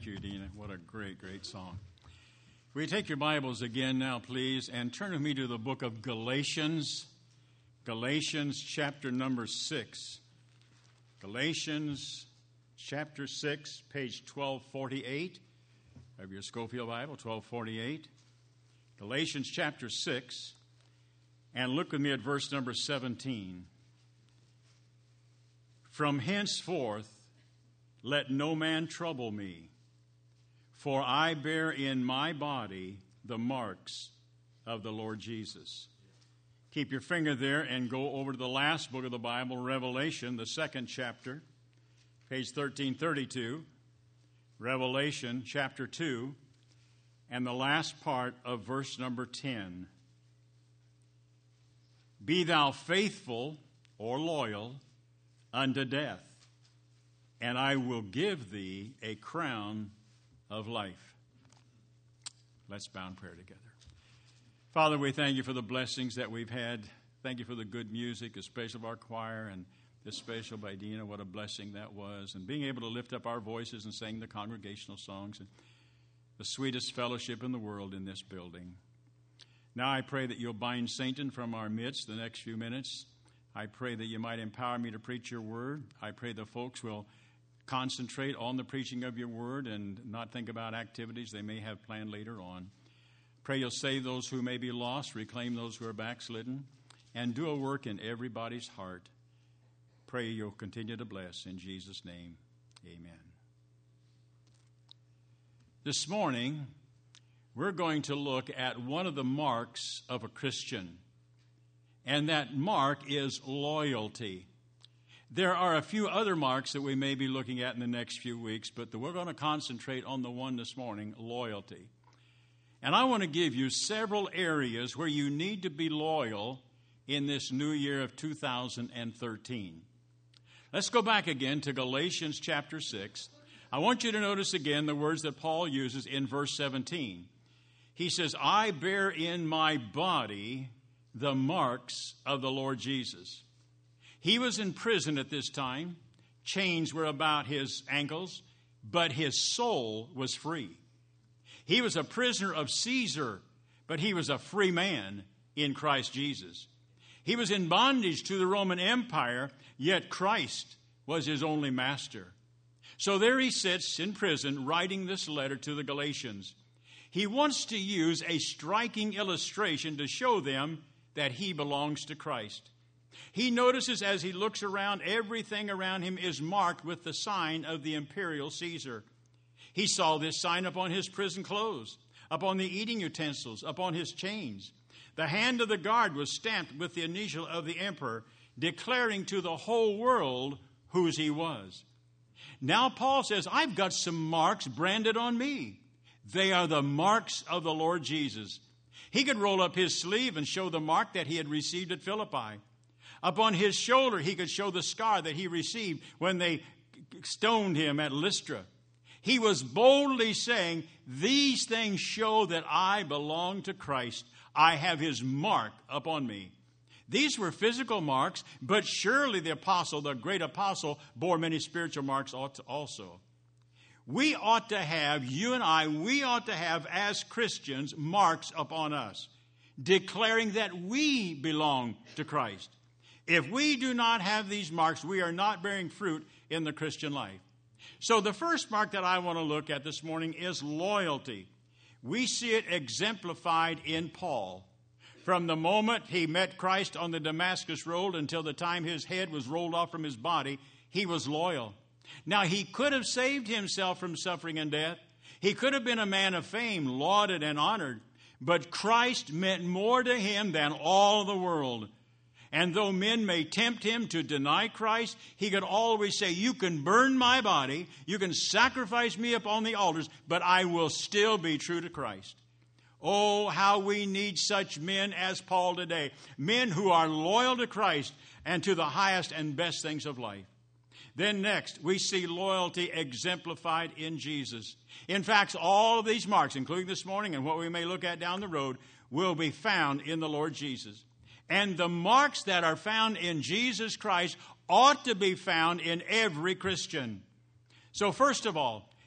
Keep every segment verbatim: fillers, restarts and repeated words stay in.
Thank you, Dina. What a great, great song. Will you take your Bibles again now, please, and turn with me to the book of Galatians. Galatians chapter number six. Galatians chapter six, page twelve forty-eight of your Scofield Bible, twelve forty-eight. Galatians chapter six, and look with me at verse number seventeen. From henceforth let no man trouble me, for I bear in my body the marks of the Lord Jesus. Keep your finger there and go over to the last book of the Bible, Revelation, the second chapter, page thirteen thirty-two. Revelation chapter two, and the last part of verse number ten. Be thou faithful or loyal unto death, and I will give thee a crown of life. Let's bow in prayer together. Father, we thank you for the blessings that we've had. Thank you for the good music, especially of our choir, and this special by Dina. What a blessing that was. And being able to lift up our voices and sing the congregational songs, and the sweetest fellowship in the world in this building. Now I pray that you'll bind Satan from our midst the next few minutes. I pray that you might empower me to preach your word. I pray the folks will concentrate on the preaching of your word and not think about activities they may have planned later on. Pray you'll save those who may be lost, reclaim those who are backslidden, and do a work in everybody's heart. Pray you'll continue to bless. In Jesus' name, amen. This morning, we're going to look at one of the marks of a Christian, and that mark is loyalty. There are a few other marks that we may be looking at in the next few weeks, but we're going to concentrate on the one this morning, loyalty. And I want to give you several areas where you need to be loyal in this new year of two thousand thirteen. Let's go back again to Galatians chapter six. I want you to notice again the words that Paul uses in verse seventeen. He says, I bear in my body the marks of the Lord Jesus. He was in prison at this time. Chains were about his ankles, but his soul was free. He was a prisoner of Caesar, but he was a free man in Christ Jesus. He was in bondage to the Roman Empire, yet Christ was his only master. So there he sits in prison writing this letter to the Galatians. He wants to use a striking illustration to show them that he belongs to Christ. He notices as he looks around, everything around him is marked with the sign of the imperial Caesar. He saw this sign upon his prison clothes, upon the eating utensils, upon his chains. The hand of the guard was stamped with the initial of the emperor, declaring to the whole world whose he was. Now Paul says, I've got some marks branded on me. They are the marks of the Lord Jesus. He could roll up his sleeve and show the mark that he had received at Philippi. Upon his shoulder, he could show the scar that he received when they stoned him at Lystra. He was boldly saying, these things show that I belong to Christ. I have his mark upon me. These were physical marks, but surely the apostle, the great apostle, bore many spiritual marks also. We ought to have, you and I, we ought to have as Christians marks upon us, declaring that we belong to Christ. If we do not have these marks, we are not bearing fruit in the Christian life. So the first mark that I want to look at this morning is loyalty. We see it exemplified in Paul. From the moment he met Christ on the Damascus Road until the time his head was rolled off from his body, he was loyal. Now, he could have saved himself from suffering and death. He could have been a man of fame, lauded and honored. But Christ meant more to him than all the world. And though men may tempt him to deny Christ, he could always say, you can burn my body, you can sacrifice me upon the altars, but I will still be true to Christ. Oh, how we need such men as Paul today. Men who are loyal to Christ and to the highest and best things of life. Then next, we see loyalty exemplified in Jesus. In fact, all of these marks, including this morning and what we may look at down the road, will be found in the Lord Jesus. And the marks that are found in Jesus Christ ought to be found in every Christian. So first of all,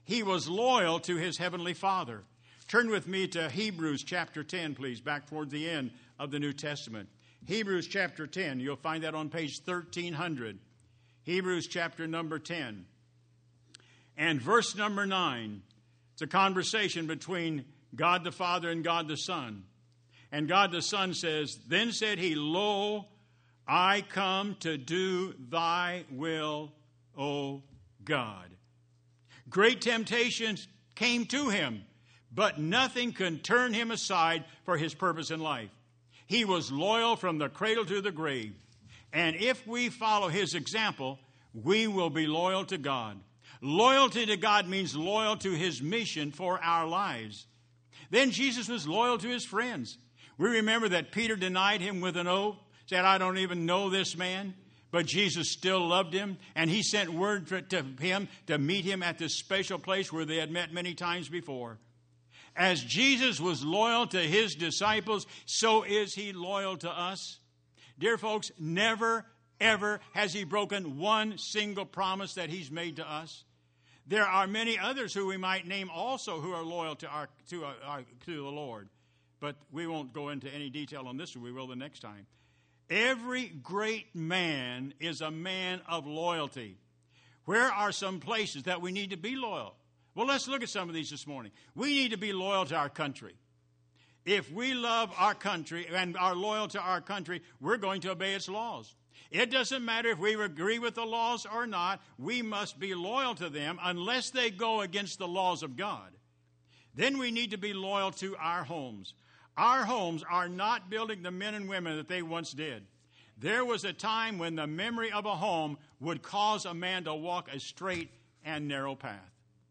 He was loyal to his heavenly Father. Turn with me to Hebrews chapter ten, please, back toward the end of the New Testament. Hebrews chapter ten, you'll find that on page thirteen hundred. Hebrews chapter number ten. And verse number nine, it's a conversation between God the Father and God the Son. And God the Son says, "Then said he, Lo, I come to do thy will, O God." Great temptations came to him, but nothing could turn him aside for his purpose in life. He was loyal from the cradle to the grave. And if we follow his example, we will be loyal to God. Loyalty to God means loyal to his mission for our lives. Then Jesus was loyal to his friends. We remember that Peter denied him with an oath, said, "I don't even know this man." But Jesus still loved him, and he sent word to him to meet him at this special place where they had met many times before. As Jesus was loyal to his disciples, so is he loyal to us. Dear folks, never, ever has he broken one single promise that he's made to us. There are many others who we might name also who are loyal to our to our, our to the Lord. But we won't go into any detail on this one. We will the next time. Every great man is a man of loyalty. Where are some places that we need to be loyal? Well, let's look at some of these this morning. We need to be loyal to our country. If we love our country and are loyal to our country, we're going to obey its laws. It doesn't matter if we agree with the laws or not. We must be loyal to them unless they go against the laws of God. Then we need to be loyal to our homes. Our homes are not building the men and women that they once did. There was a time when the memory of a home would cause a man to walk a straight and narrow path.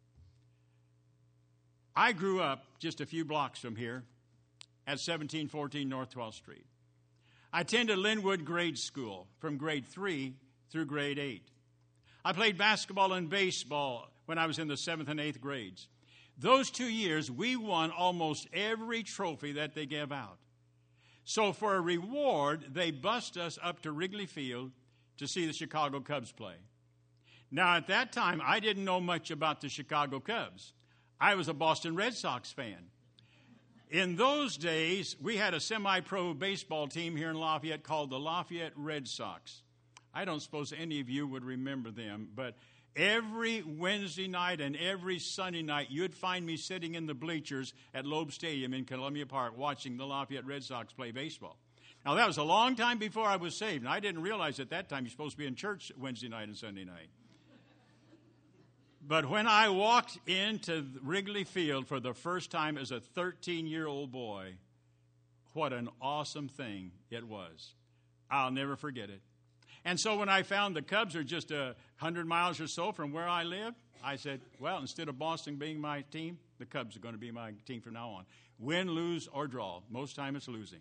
I grew up just a few blocks from here at seventeen fourteen North twelfth Street. I attended Linwood Grade School from grade three through grade eight. I played basketball and baseball when I was in the seventh and eighth grades. Those two years, we won almost every trophy that they gave out. So for a reward, they bussed us up to Wrigley Field to see the Chicago Cubs play. Now, at that time, I didn't know much about the Chicago Cubs. I was a Boston Red Sox fan. In those days, we had a semi-pro baseball team here in Lafayette called the Lafayette Red Sox. I don't suppose any of you would remember them, but every Wednesday night and every Sunday night, you'd find me sitting in the bleachers at Loeb Stadium in Columbia Park watching the Lafayette Red Sox play baseball. Now, that was a long time before I was saved, and I didn't realize at that time you're supposed to be in church Wednesday night and Sunday night. But when I walked into Wrigley Field for the first time as a thirteen-year-old boy, what an awesome thing it was. I'll never forget it. And so when I found the Cubs are just a hundred miles or so from where I live, I said, well, instead of Boston being my team, the Cubs are going to be my team from now on. Win, lose, or draw. Most time it's losing.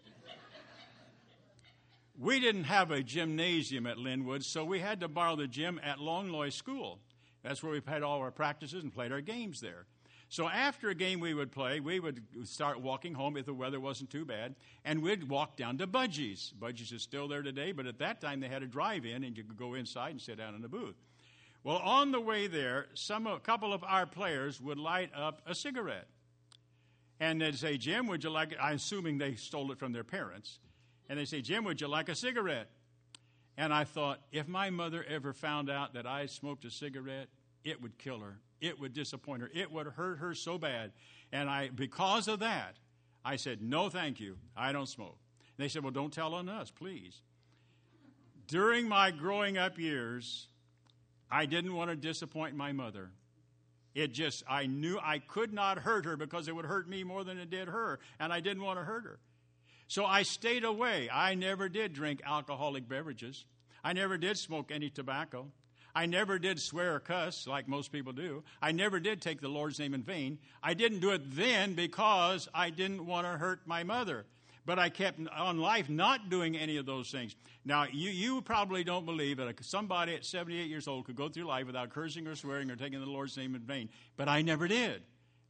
We didn't have a gymnasium at Linwood, so we had to borrow the gym at Longlois School. That's where we had all our practices and played our games there. So after a game we would play, we would start walking home if the weather wasn't too bad, and we'd walk down to Budgie's. Budgie's is still there today, but at that time they had a drive-in, and you could go inside and sit down in the booth. Well, on the way there, some a couple of our players would light up a cigarette. And they'd say, Jim, would you like it? I'm assuming they stole it from their parents. And they'd say, Jim, would you like a cigarette? And I thought, if my mother ever found out that I smoked a cigarette, it would kill her. It would disappoint her. It would hurt her so bad. And I, because of that, I said, no, thank you. I don't smoke. And they said, well, don't tell on us, please. During my growing up years, I didn't want to disappoint my mother. It just, I knew I could not hurt her because it would hurt me more than it did her. And I didn't want to hurt her. So I stayed away. I never did drink alcoholic beverages. I never did smoke any tobacco. I never did swear or cuss like most people do. I never did take the Lord's name in vain. I didn't do it then because I didn't want to hurt my mother. But I kept on life not doing any of those things. Now, you, you probably don't believe that somebody at seventy-eight years old could go through life without cursing or swearing or taking the Lord's name in vain. But I never did.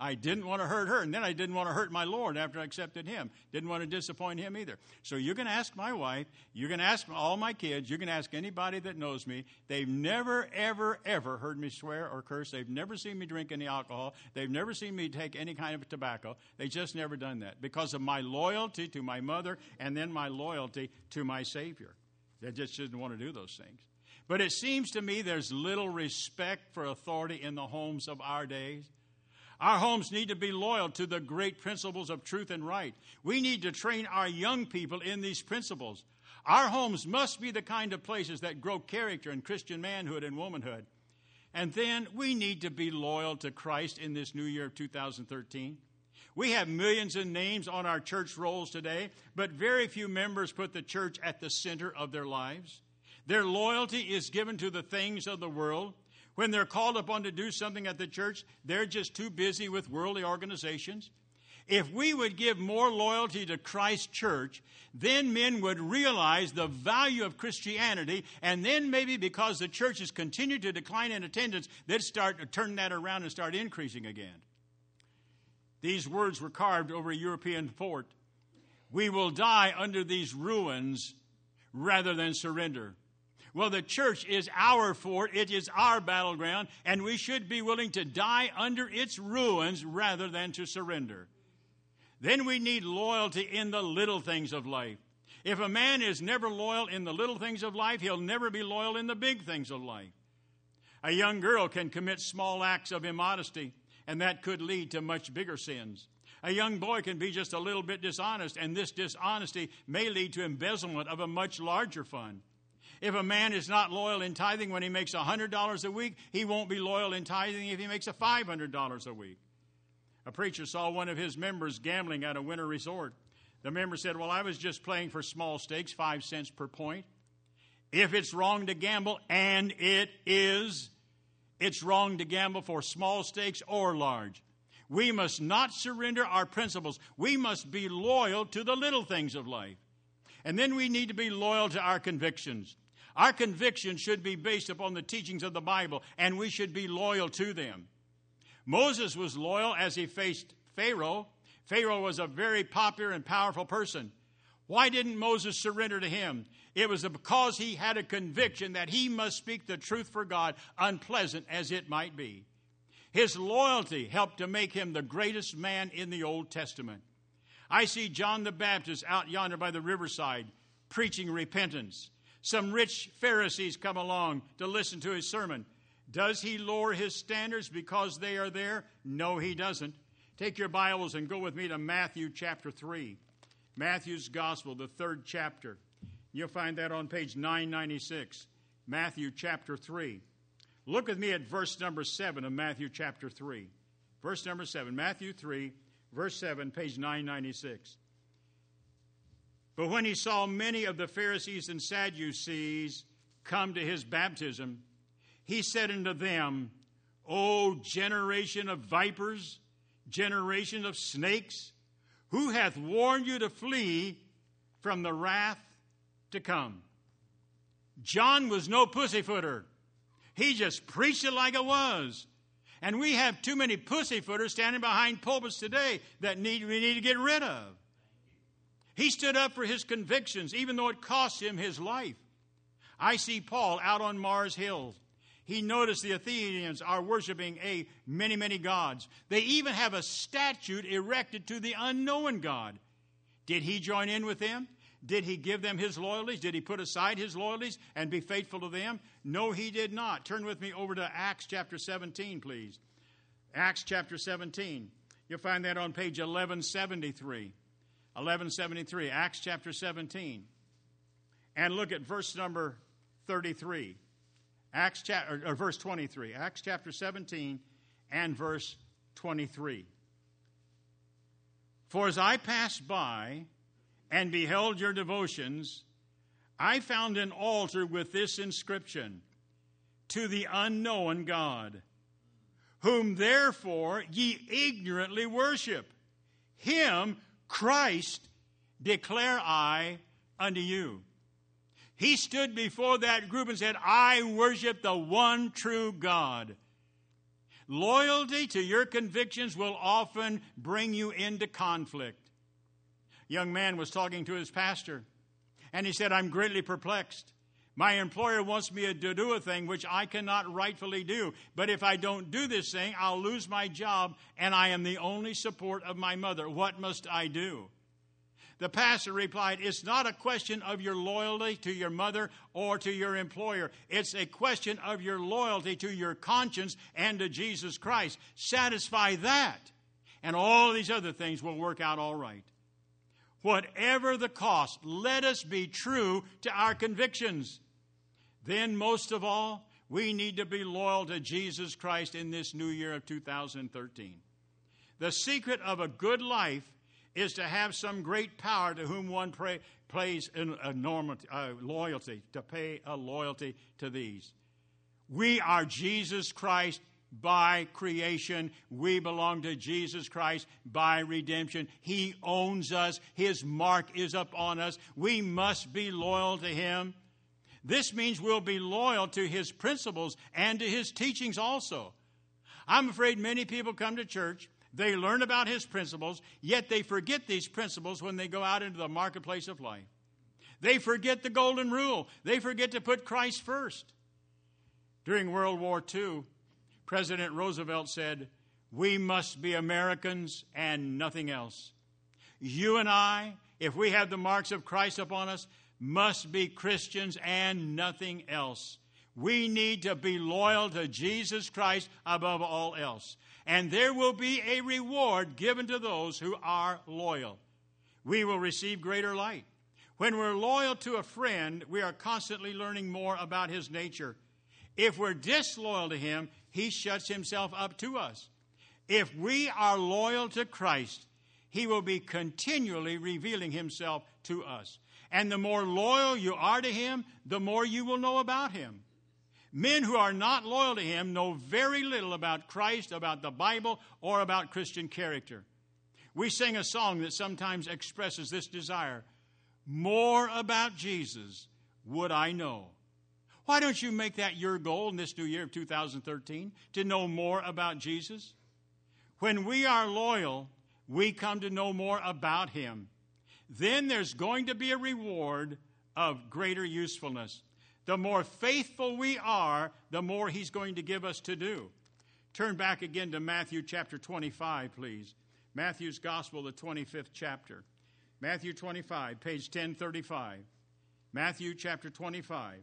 I didn't want to hurt her, and then I didn't want to hurt my Lord after I accepted him. Didn't want to disappoint him either. So you can ask my wife, you can ask all my kids, you can ask anybody that knows me. They've never, ever, ever heard me swear or curse. They've never seen me drink any alcohol. They've never seen me take any kind of tobacco. They've just never done that because of my loyalty to my mother and then my loyalty to my Savior. They just didn't want to do those things. But it seems to me there's little respect for authority in the homes of our days. Our homes need to be loyal to the great principles of truth and right. We need to train our young people in these principles. Our homes must be the kind of places that grow character and Christian manhood and womanhood. And then we need to be loyal to Christ in this new year of two thousand thirteen. We have millions of names on our church rolls today, but very few members put the church at the center of their lives. Their loyalty is given to the things of the world. When they're called upon to do something at the church, they're just too busy with worldly organizations. If we would give more loyalty to Christ's church, then men would realize the value of Christianity, and then maybe because the church has continued to decline in attendance, they'd start to turn that around and start increasing again. These words were carved over a European fort. We will die under these ruins rather than surrender. Well, the church is our fort. It is our battleground, and we should be willing to die under its ruins rather than to surrender. Then we need loyalty in the little things of life. If a man is never loyal in the little things of life, he'll never be loyal in the big things of life. A young girl can commit small acts of immodesty, and that could lead to much bigger sins. A young boy can be just a little bit dishonest, and this dishonesty may lead to embezzlement of a much larger fund. If a man is not loyal in tithing when he makes one hundred dollars a week, he won't be loyal in tithing if he makes a five hundred dollars a week. A preacher saw one of his members gambling at a winter resort. The member said, well, I was just playing for small stakes, five cents per point. If it's wrong to gamble, and it is, it's wrong to gamble for small stakes or large. We must not surrender our principles. We must be loyal to the little things of life. And then we need to be loyal to our convictions. Our convictions should be based upon the teachings of the Bible, and we should be loyal to them. Moses was loyal as he faced Pharaoh. Pharaoh was a very popular and powerful person. Why didn't Moses surrender to him? It was because he had a conviction that he must speak the truth for God, unpleasant as it might be. His loyalty helped to make him the greatest man in the Old Testament. I see John the Baptist out yonder by the riverside preaching repentance. Some rich Pharisees come along to listen to his sermon. Does he lower his standards because they are there? No, he doesn't. Take your Bibles and go with me to Matthew chapter three. Matthew's Gospel, the third chapter. You'll find that on page nine ninety-six. Matthew chapter three. Look with me at verse number seven of Matthew chapter three. Verse number seven, Matthew three, verse seven, page nine ninety-six. But when he saw many of the Pharisees and Sadducees come to his baptism, he said unto them, O generation of vipers, generation of snakes, who hath warned you to flee from the wrath to come? John was no pussyfooter. He just preached it like it was. And we have too many pussyfooters standing behind pulpits today that need, we need to get rid of. He stood up for his convictions, even though it cost him his life. I see Paul out on Mars Hill. He noticed the Athenians are worshiping a many, many gods. They even have a statue erected to the unknown God. Did he join in with them? Did he give them his loyalties? Did he put aside his loyalties and be faithful to them? No, he did not. Turn with me over to Acts chapter seventeen, please. Acts chapter seventeen. You'll find that on page eleven seventy-three. eleven seventy-three, Acts chapter seventeen. And look at verse number thirty-three. Acts chapter, or verse twenty-three. Acts chapter seventeen and verse twenty-three. For as I passed by and beheld your devotions, I found an altar with this inscription, To the unknown God, whom therefore ye ignorantly worship. Him, Christ, declare I unto you. He stood before that group and said, I worship the one true God. Loyalty to your convictions will often bring you into conflict. A young man was talking to his pastor, and he said, I'm greatly perplexed. My employer wants me to do a thing which I cannot rightfully do. But if I don't do this thing, I'll lose my job, and I am the only support of my mother. What must I do? The pastor replied, it's not a question of your loyalty to your mother or to your employer. It's a question of your loyalty to your conscience and to Jesus Christ. Satisfy that, and all these other things will work out all right. Whatever the cost, let us be true to our convictions. Then, most of all, we need to be loyal to Jesus Christ in this new year of two thousand thirteen. The secret of a good life is to have some great power to whom one pray, plays a normal, uh, loyalty, to pay a loyalty to these. We are Jesus Christ by creation. We belong to Jesus Christ by redemption. He owns us. His mark is upon us. We must be loyal to Him. This means we'll be loyal to His principles and to His teachings also. I'm afraid many people come to church, they learn about His principles, yet they forget these principles when they go out into the marketplace of life. They forget the golden rule. They forget to put Christ first. During World War Two, President Roosevelt said, we must be Americans and nothing else. You and I, if we have the marks of Christ upon us, must be Christians and nothing else. We need to be loyal to Jesus Christ above all else. And there will be a reward given to those who are loyal. We will receive greater light. When we're loyal to a friend, we are constantly learning more about his nature. If we're disloyal to him, he shuts himself up to us. If we are loyal to Christ, he will be continually revealing himself to us. And the more loyal you are to him, the more you will know about him. Men who are not loyal to him know very little about Christ, about the Bible, or about Christian character. We sing a song that sometimes expresses this desire. More about Jesus would I know. Why don't you make that your goal in this new year of two thousand thirteen, to know more about Jesus? When we are loyal, we come to know more about him. Then there's going to be a reward of greater usefulness. The more faithful we are, the more he's going to give us to do. Turn back again to Matthew chapter twenty-five, please. Matthew's Gospel, the twenty-fifth chapter. Matthew twenty-five, page ten thirty-five. Matthew chapter twenty-five.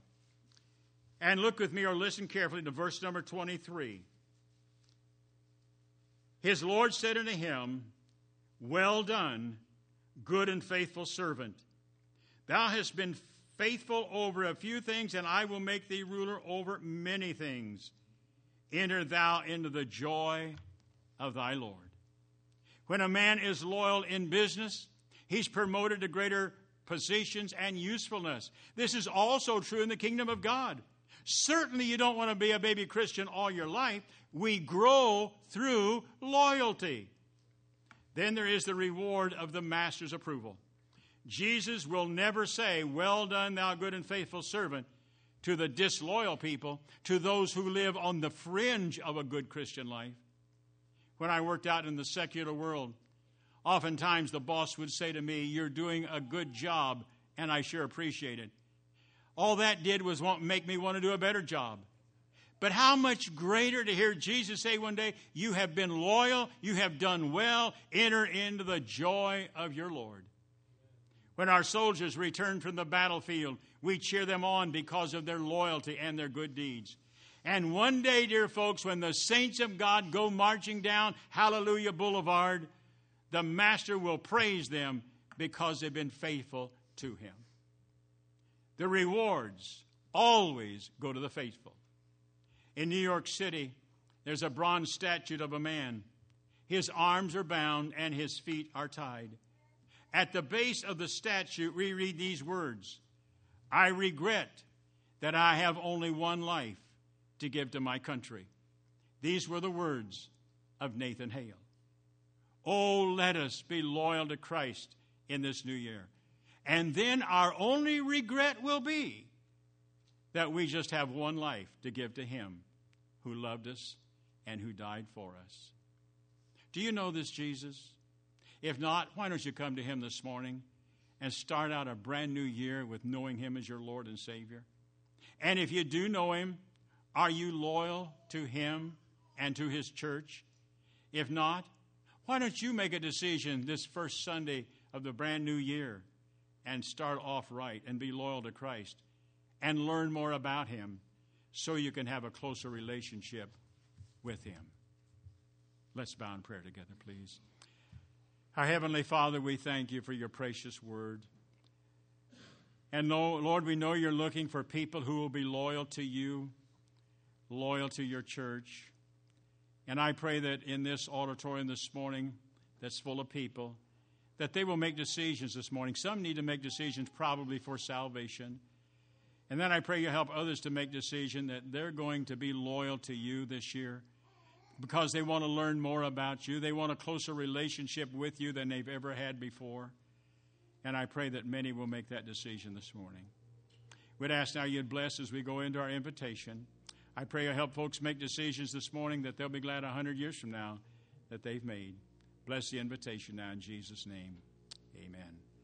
And look with me or listen carefully to verse number twenty-three. His Lord said unto him, well done, good and faithful servant. Thou hast been faithful over a few things, and I will make thee ruler over many things. Enter thou into the joy of thy Lord. When a man is loyal in business, he's promoted to greater positions and usefulness. This is also true in the kingdom of God. Certainly you don't want to be a baby Christian all your life. We grow through loyalty. Then there is the reward of the master's approval. Jesus will never say, well done, thou good and faithful servant, to the disloyal people, to those who live on the fringe of a good Christian life. When I worked out in the secular world, oftentimes the boss would say to me, you're doing a good job, and I sure appreciate it. All that did was want, make me want to do a better job. But how much greater to hear Jesus say one day, you have been loyal, you have done well, enter into the joy of your Lord. When our soldiers return from the battlefield, we cheer them on because of their loyalty and their good deeds. And one day, dear folks, when the saints of God go marching down Hallelujah Boulevard, the Master will praise them because they've been faithful to him. The rewards always go to the faithful. In New York City, there's a bronze statue of a man. His arms are bound and his feet are tied. At the base of the statue, we read these words, I regret that I have only one life to give to my country. These were the words of Nathan Hale. Oh, let us be loyal to Christ in this new year. And then our only regret will be that we just have one life to give to him who loved us and who died for us. Do you know this Jesus? If not, why don't you come to him this morning and start out a brand new year with knowing him as your Lord and Savior? And if you do know him, are you loyal to him and to his church? If not, why don't you make a decision this first Sunday of the brand new year and start off right and be loyal to Christ and learn more about him so you can have a closer relationship with him. Let's bow in prayer together, please. Our Heavenly Father, we thank you for your precious word. And Lord, we know you're looking for people who will be loyal to you, loyal to your church. And I pray that in this auditorium this morning that's full of people, that they will make decisions this morning. Some need to make decisions probably for salvation. And then I pray you help others to make decisions that they're going to be loyal to you this year because they want to learn more about you. They want a closer relationship with you than they've ever had before. And I pray that many will make that decision this morning. We'd ask now you'd bless as we go into our invitation. I pray you'll help folks make decisions this morning that they'll be glad a hundred years from now that they've made. Bless the invitation now in Jesus' name. Amen.